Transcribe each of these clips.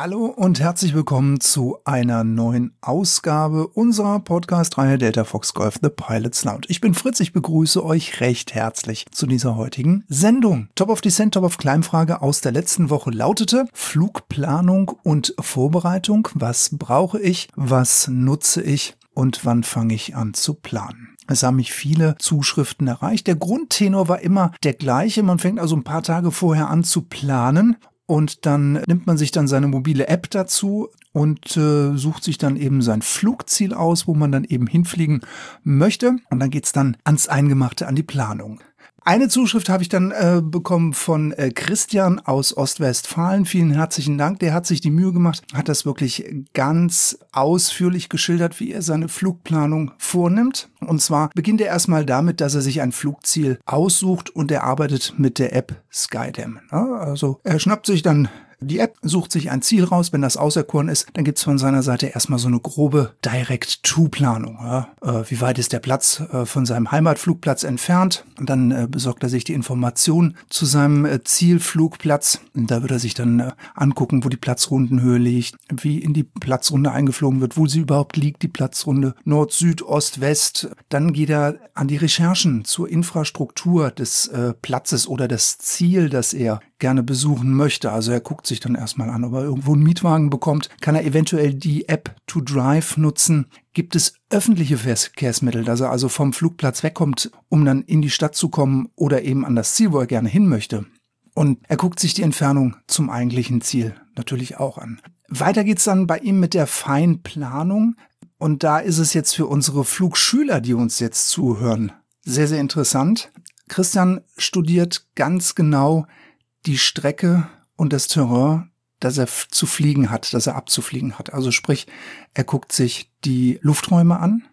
Hallo und herzlich willkommen zu einer neuen Ausgabe unserer Podcast-Reihe Delta Fox Golf The Pilot's Lounge. Ich bin Fritz, ich begrüße euch recht herzlich zu dieser heutigen Sendung. Top of Descent, Top of Climb Frage aus der letzten Woche lautete: Flugplanung und Vorbereitung. Was brauche ich? Was nutze ich? Und wann fange ich an zu planen? Es haben mich viele Zuschriften erreicht. Der Grundtenor war immer der gleiche. Man fängt also ein paar Tage vorher an zu planen. Und dann nimmt man sich dann seine mobile App dazu und sucht sich dann eben sein Flugziel aus, wo man dann eben hinfliegen möchte. Und dann geht's dann ans Eingemachte, an die Planung. Eine Zuschrift habe ich dann bekommen von Christian aus Ostwestfalen. Vielen herzlichen Dank. Der hat sich die Mühe gemacht, hat das wirklich ganz ausführlich geschildert, wie er seine Flugplanung vornimmt. Und zwar beginnt er erstmal damit, dass er sich ein Flugziel aussucht und er arbeitet mit der App Skydam. Ja, also er schnappt sich dann die App, sucht sich ein Ziel raus. Wenn das auserkoren ist, dann gibt's von seiner Seite erstmal so eine grobe Direct-to-Planung. Ja, wie weit ist der Platz von seinem Heimatflugplatz entfernt? Und dann besorgt er sich die Information zu seinem Zielflugplatz. Und da wird er sich dann angucken, wo die Platzrundenhöhe liegt, wie in die Platzrunde eingeflogen wird, wo sie überhaupt liegt, die Platzrunde Nord, Süd, Ost, West. Dann geht er an die Recherchen zur Infrastruktur des Platzes oder das Ziel, das er gerne besuchen möchte. Also er guckt sich dann erstmal an, ob er irgendwo einen Mietwagen bekommt. Kann er eventuell die App To Drive nutzen? Gibt es öffentliche Verkehrsmittel, dass er also vom Flugplatz wegkommt, um dann in die Stadt zu kommen oder eben an das Ziel, wo er gerne hin möchte? Und er guckt sich die Entfernung zum eigentlichen Ziel natürlich auch an. Weiter geht's dann bei ihm mit der Feinplanung. Und da ist es jetzt für unsere Flugschüler, die uns jetzt zuhören, sehr, sehr interessant. Christian studiert ganz genau die Strecke und das Terrain, das er zu fliegen hat, das er abzufliegen hat. Also sprich, er guckt sich die Lufträume an.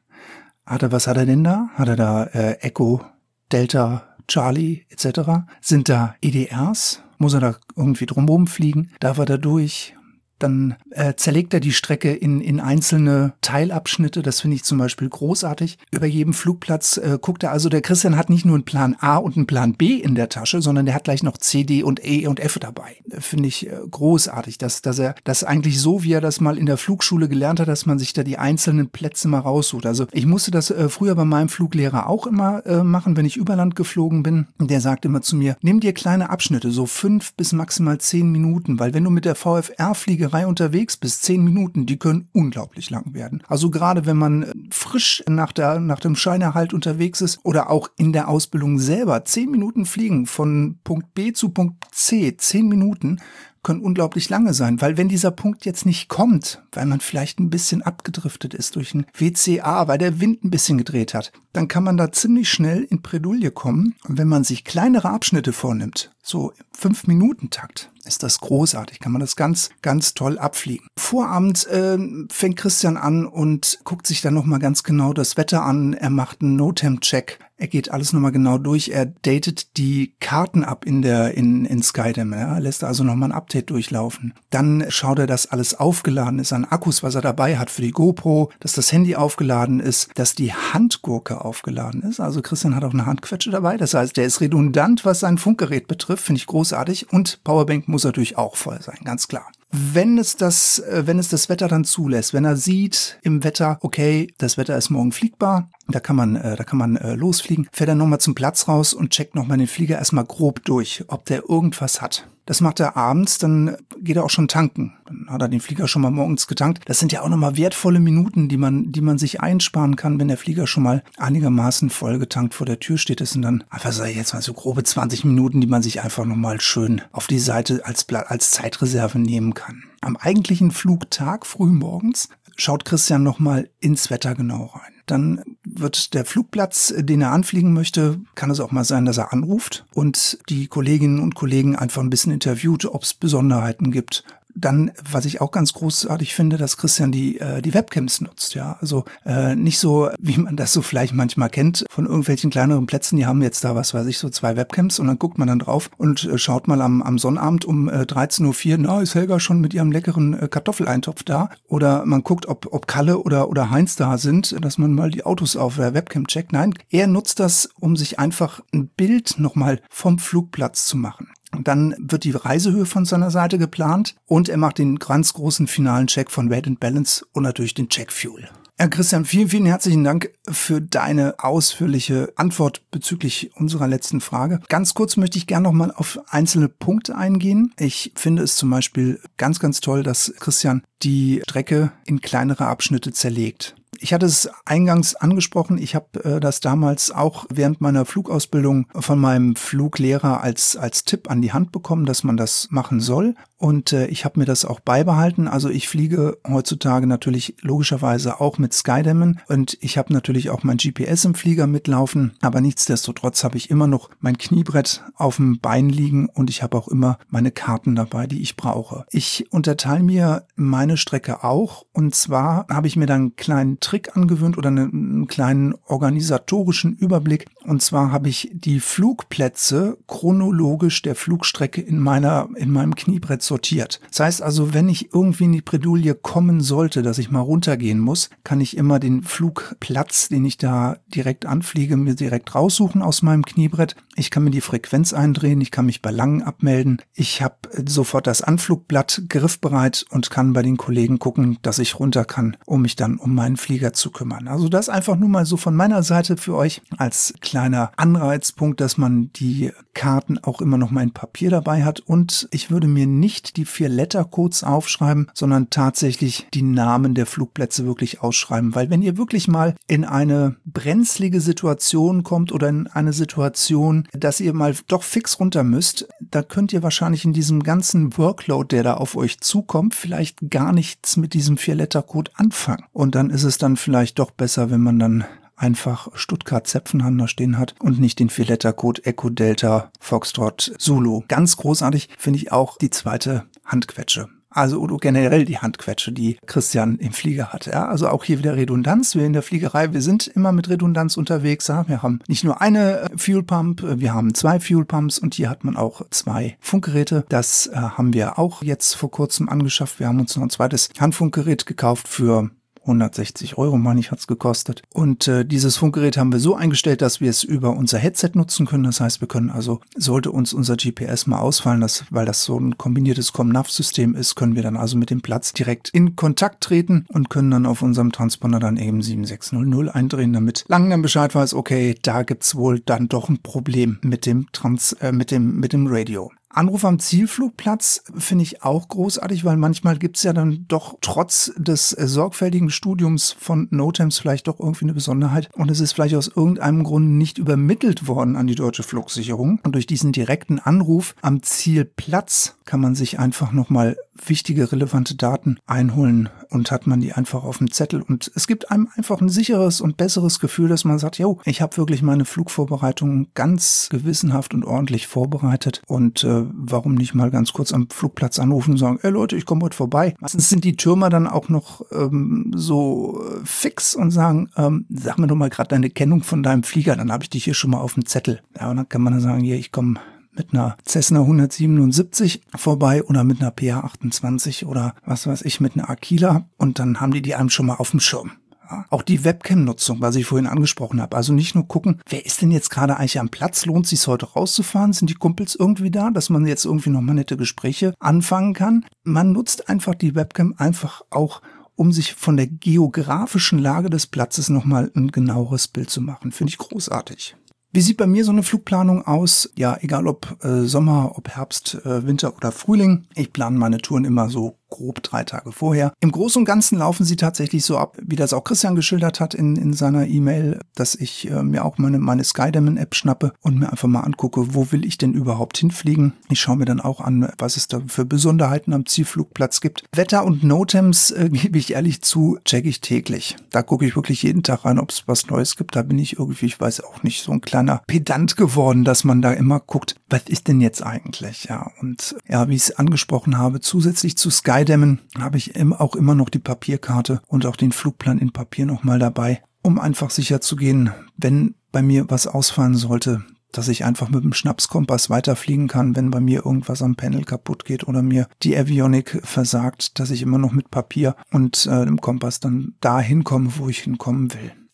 Was hat er denn da? Hat er da Echo, Delta, Charlie etc.? Sind da EDRs? Muss er da irgendwie drumherum fliegen? Darf er da durch? Dann zerlegt er die Strecke in einzelne Teilabschnitte. Das finde ich zum Beispiel großartig. Über jedem Flugplatz guckt er. Also der Christian hat nicht nur einen Plan A und einen Plan B in der Tasche, sondern der hat gleich noch C, D und E und F dabei. Finde ich großartig, dass er das eigentlich so, wie er das mal in der Flugschule gelernt hat, dass man sich da die einzelnen Plätze mal raussucht. Also ich musste das früher bei meinem Fluglehrer auch immer machen, wenn ich über Land geflogen bin. Der sagt immer zu mir: Nimm dir kleine Abschnitte, so 5 bis maximal 10 Minuten, weil wenn du mit der VFR-Fliegerei unterwegs bist, 10 Minuten, die können unglaublich lang werden. Also gerade wenn man frisch nach dem Scheinerhalt unterwegs ist oder auch in der Ausbildung selber, 10 Minuten fliegen von Punkt B zu Punkt C, 10 Minuten können unglaublich lange sein, weil wenn dieser Punkt jetzt nicht kommt, weil man vielleicht ein bisschen abgedriftet ist durch ein WCA, weil der Wind ein bisschen gedreht hat, dann kann man da ziemlich schnell in Bredouille kommen. Und wenn man sich kleinere Abschnitte vornimmt, so 5-Minuten-Takt, ist das großartig, kann man das ganz, ganz toll abfliegen. Vorabend fängt Christian an und guckt sich dann nochmal ganz genau das Wetter an. Er macht einen No-Temp-Check. Er geht alles nochmal genau durch. Er datet die Karten ab in Skydam. Er lässt also nochmal ein Update durchlaufen. Dann schaut er, dass alles aufgeladen ist an Akkus, was er dabei hat für die GoPro, dass das Handy aufgeladen ist, dass die Handgurke aufgeladen ist. Also Christian hat auch eine Handquetsche dabei. Das heißt, der ist redundant, was sein Funkgerät betrifft. Finde ich großartig. Und Powerbank muss natürlich auch voll sein, ganz klar. Wenn es das Wetter dann zulässt, wenn er sieht im Wetter, okay, das Wetter ist morgen fliegbar, da kann man losfliegen, fährt er nochmal zum Platz raus und checkt nochmal den Flieger erstmal grob durch, ob der irgendwas hat. Das macht er abends, dann geht er auch schon tanken. Dann hat er den Flieger schon mal morgens getankt. Das sind ja auch nochmal wertvolle Minuten, die man sich einsparen kann, wenn der Flieger schon mal einigermaßen voll getankt vor der Tür steht. Das sind dann, was sag ich jetzt mal, so grobe 20 Minuten, die man sich einfach nochmal schön auf die Seite als Zeitreserve nehmen kann. Am eigentlichen Flugtag, frühmorgens, schaut Christian nochmal ins Wetter genau rein. Dann wird der Flugplatz, den er anfliegen möchte, kann es auch mal sein, dass er anruft und die Kolleginnen und Kollegen einfach ein bisschen interviewt, ob es Besonderheiten gibt. Dann, was ich auch ganz großartig finde, dass Christian die Webcams nutzt, ja. Also nicht so, wie man das so vielleicht manchmal kennt, von irgendwelchen kleineren Plätzen, die haben jetzt da, was weiß ich, so 2 Webcams und dann guckt man dann drauf und schaut mal am Sonnabend um 13:04 Uhr, na, ist Helga schon mit ihrem leckeren Kartoffeleintopf da? Oder man guckt, ob Kalle oder Heinz da sind, dass man mal die Autos auf der Webcam checkt. Nein, er nutzt das, um sich einfach ein Bild nochmal vom Flugplatz zu machen. Dann wird die Reisehöhe von seiner Seite geplant und er macht den ganz großen finalen Check von Weight and Balance und natürlich den Check Fuel. Herr Christian, vielen, vielen herzlichen Dank für deine ausführliche Antwort bezüglich unserer letzten Frage. Ganz kurz möchte ich gerne noch mal auf einzelne Punkte eingehen. Ich finde es zum Beispiel ganz, ganz toll, dass Christian die Strecke in kleinere Abschnitte zerlegt. Ich hatte es eingangs angesprochen, ich habe das damals auch während meiner Flugausbildung von meinem Fluglehrer als Tipp an die Hand bekommen, dass man das machen soll. Und ich habe mir das auch beibehalten. Also ich fliege heutzutage natürlich logischerweise auch mit Skydammen und ich habe natürlich auch mein GPS im Flieger mitlaufen. Aber nichtsdestotrotz habe ich immer noch mein Kniebrett auf dem Bein liegen und ich habe auch immer meine Karten dabei, die ich brauche. Ich unterteile mir meine Strecke auch und zwar habe ich mir dann einen kleinen Trick angewöhnt oder einen kleinen organisatorischen Überblick. Und zwar habe ich die Flugplätze chronologisch der Flugstrecke in meinem Kniebrett sortiert. Das heißt also, wenn ich irgendwie in die Bredouille kommen sollte, dass ich mal runtergehen muss, kann ich immer den Flugplatz, den ich da direkt anfliege, mir direkt raussuchen aus meinem Kniebrett. Ich kann mir die Frequenz eindrehen, ich kann mich bei Langen abmelden. Ich habe sofort das Anflugblatt griffbereit und kann bei den Kollegen gucken, dass ich runter kann, um mich dann um meinen Flieger zu kümmern. Also das einfach nur mal so von meiner Seite für euch als kleiner Anreizpunkt, dass man die Karten auch immer noch mal in Papier dabei hat. Und ich würde mir nicht die 4-Letter-Codes aufschreiben, sondern tatsächlich die Namen der Flugplätze wirklich ausschreiben. Weil wenn ihr wirklich mal in eine brenzlige Situation kommt oder in eine Situation, dass ihr mal doch fix runter müsst, da könnt ihr wahrscheinlich in diesem ganzen Workload, der da auf euch zukommt, vielleicht gar nichts mit diesem 4-Letter-Code anfangen. Und dann ist es dann vielleicht doch besser, wenn man dann einfach Stuttgart-Zepfenhahn da stehen hat und nicht den 4-Letter-Code Echo Delta Foxtrot Zulu. Ganz großartig finde ich auch die zweite Handquetsche. Also oder generell die Handquetsche, die Christian im Flieger hat. Ja, also auch hier wieder Redundanz. Wir in der Fliegerei, wir sind immer mit Redundanz unterwegs. Ja. Wir haben nicht nur eine Fuel Pump, wir haben 2 Fuel Pumps und hier hat man auch 2 Funkgeräte. Das haben wir auch jetzt vor kurzem angeschafft. Wir haben uns noch ein zweites Handfunkgerät gekauft für 160 €, meine ich, hat's gekostet. Und dieses Funkgerät haben wir so eingestellt, dass wir es über unser Headset nutzen können. Das heißt, wir können also, sollte uns unser GPS mal ausfallen, weil das so ein kombiniertes Com-Nav-System ist, können wir dann also mit dem Platz direkt in Kontakt treten und können dann auf unserem Transponder dann eben 7600 eindrehen, damit Lang dann Bescheid weiß, okay, da gibt's wohl dann doch ein Problem mit dem Radio. Anruf am Zielflugplatz finde ich auch großartig, weil manchmal gibt es ja dann doch trotz des sorgfältigen Studiums von NOTAMs vielleicht doch irgendwie eine Besonderheit und es ist vielleicht aus irgendeinem Grund nicht übermittelt worden an die deutsche Flugsicherung. Und durch diesen direkten Anruf am Zielplatz kann man sich einfach nochmal wichtige, relevante Daten einholen und hat man die einfach auf dem Zettel. Und es gibt einem einfach ein sicheres und besseres Gefühl, dass man sagt, jo, ich habe wirklich meine Flugvorbereitungen ganz gewissenhaft und ordentlich vorbereitet und warum nicht mal ganz kurz am Flugplatz anrufen und sagen, ey Leute, ich komme heute vorbei. Meistens sind die Türmer dann auch noch so fix und sagen, sag mir doch mal gerade deine Kennung von deinem Flieger, dann habe ich dich hier schon mal auf dem Zettel. Ja, und dann kann man dann sagen, hier, ich komme mit einer Cessna 177 vorbei oder mit einer PA28 oder was weiß ich, mit einer Aquila und dann haben die einem schon mal auf dem Schirm. Ja, auch die Webcam-Nutzung, was ich vorhin angesprochen habe. Also nicht nur gucken, wer ist denn jetzt gerade eigentlich am Platz? Lohnt es sich heute rauszufahren? Sind die Kumpels irgendwie da, dass man jetzt irgendwie nochmal nette Gespräche anfangen kann? Man nutzt einfach die Webcam einfach auch, um sich von der geografischen Lage des Platzes nochmal ein genaueres Bild zu machen. Finde ich großartig. Wie sieht bei mir so eine Flugplanung aus? Ja, egal ob Sommer, ob Herbst, Winter oder Frühling. Ich plane meine Touren immer so grob 3 Tage vorher. Im Großen und Ganzen laufen sie tatsächlich so ab, wie das auch Christian geschildert hat in seiner E-Mail, dass ich mir auch meine Skydammen-App schnappe und mir einfach mal angucke, wo will ich denn überhaupt hinfliegen. Ich schaue mir dann auch an, was es da für Besonderheiten am Zielflugplatz gibt. Wetter und NOTAMs, gebe ich ehrlich zu, checke ich täglich. Da gucke ich wirklich jeden Tag rein, ob es was Neues gibt. Da bin ich irgendwie, ich weiß auch nicht, so ein kleiner Pedant geworden, dass man da immer guckt, was ist denn jetzt eigentlich? Ja, und ja, wie ich es angesprochen habe, zusätzlich zu Skydammen habe ich auch immer noch die Papierkarte und auch den Flugplan in Papier nochmal dabei, um einfach sicher zu gehen, wenn bei mir was ausfallen sollte, dass ich einfach mit dem Schnapskompass weiterfliegen kann, wenn bei mir irgendwas am Panel kaputt geht oder mir die Avionik versagt, dass ich immer noch mit Papier und dem Kompass dann dahin komme, wo ich hinkommen will.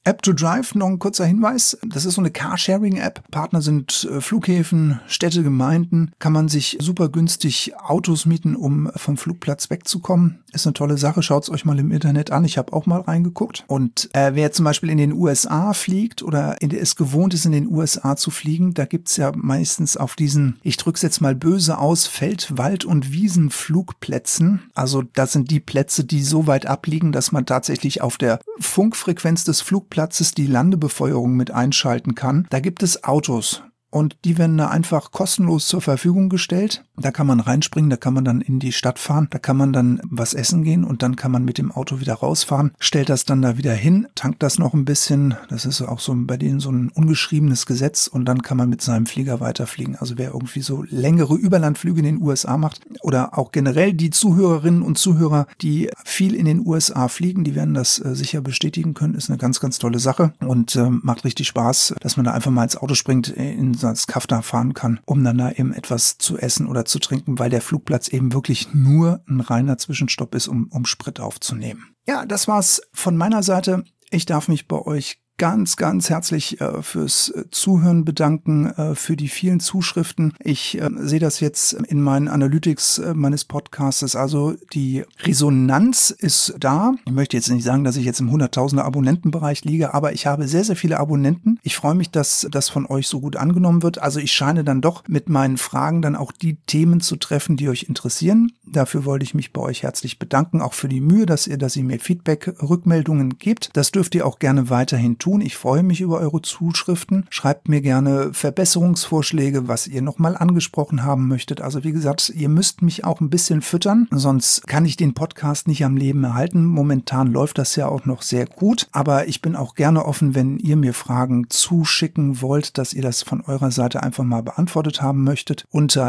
App to Drive, noch ein kurzer Hinweis. Das ist so eine Carsharing-App. Partner sind Flughäfen, Städte, Gemeinden. Kann man sich super günstig Autos mieten, um vom Flugplatz wegzukommen. Ist eine tolle Sache. Schaut's euch mal im Internet an. Ich habe auch mal reingeguckt. Und wer zum Beispiel in den USA fliegt oder es gewohnt ist, in den USA zu fliegen, da gibt's ja meistens auf diesen, ich drück's jetzt mal böse aus, Feld-, Wald- und Wiesenflugplätzen. Also das sind die Plätze, die so weit abliegen, dass man tatsächlich auf der Funkfrequenz des Flugplatzes die Landebefeuerung mit einschalten kann. Da gibt es Autos. Und die werden da einfach kostenlos zur Verfügung gestellt. Da kann man reinspringen, da kann man dann in die Stadt fahren, da kann man dann was essen gehen und dann kann man mit dem Auto wieder rausfahren, stellt das dann da wieder hin, tankt das noch ein bisschen. Das ist auch so bei denen so ein ungeschriebenes Gesetz und dann kann man mit seinem Flieger weiterfliegen. Also wer irgendwie so längere Überlandflüge in den USA macht oder auch generell die Zuhörerinnen und Zuhörer, die viel in den USA fliegen, die werden das sicher bestätigen können. Ist eine ganz, ganz tolle Sache und macht richtig Spaß, dass man da einfach mal ins Auto springt, in das Kaff da fahren kann, um dann da eben etwas zu essen oder zu trinken, weil der Flugplatz eben wirklich nur ein reiner Zwischenstopp ist, um Sprit aufzunehmen. Ja, das war's von meiner Seite. Ich darf mich bei euch ganz, ganz herzlich fürs Zuhören bedanken, für die vielen Zuschriften. Ich sehe das jetzt in meinen Analytics meines Podcasts. Also die Resonanz ist da. Ich möchte jetzt nicht sagen, dass ich jetzt im 100.000er Abonnentenbereich liege, aber ich habe sehr, sehr viele Abonnenten. Ich freue mich, dass das von euch so gut angenommen wird. Also ich scheine dann doch mit meinen Fragen dann auch die Themen zu treffen, die euch interessieren. Dafür wollte ich mich bei euch herzlich bedanken, auch für die Mühe, dass ihr mir Feedback, Rückmeldungen gebt. Das dürft ihr auch gerne weiterhin tun. Ich freue mich über eure Zuschriften. Schreibt mir gerne Verbesserungsvorschläge, was ihr nochmal angesprochen haben möchtet. Also wie gesagt, ihr müsst mich auch ein bisschen füttern, sonst kann ich den Podcast nicht am Leben erhalten. Momentan läuft das ja auch noch sehr gut, aber ich bin auch gerne offen, wenn ihr mir Fragen zuschicken wollt, dass ihr das von eurer Seite einfach mal beantwortet haben möchtet. Unter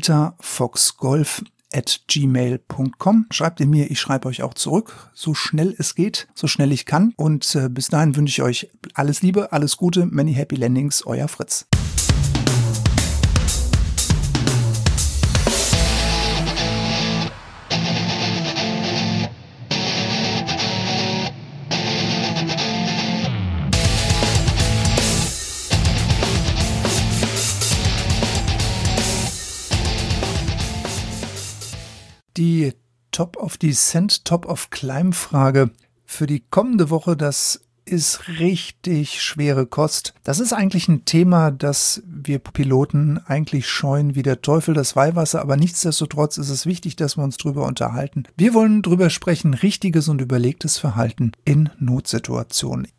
deltafoxgolf@gmail.com. Schreibt ihr mir, ich schreibe euch auch zurück, so schnell es geht, so schnell ich kann. Und bis dahin wünsche ich euch alles Liebe, alles Gute, many happy landings, euer Fritz. Die Top of Descent, Top of Climb Frage für die kommende Woche, das ist richtig schwere Kost. Das ist eigentlich ein Thema, das wir Piloten eigentlich scheuen wie der Teufel das Weihwasser, aber nichtsdestotrotz ist es wichtig, dass wir uns drüber unterhalten. Wir wollen drüber sprechen, richtiges und überlegtes Verhalten in Notsituationen.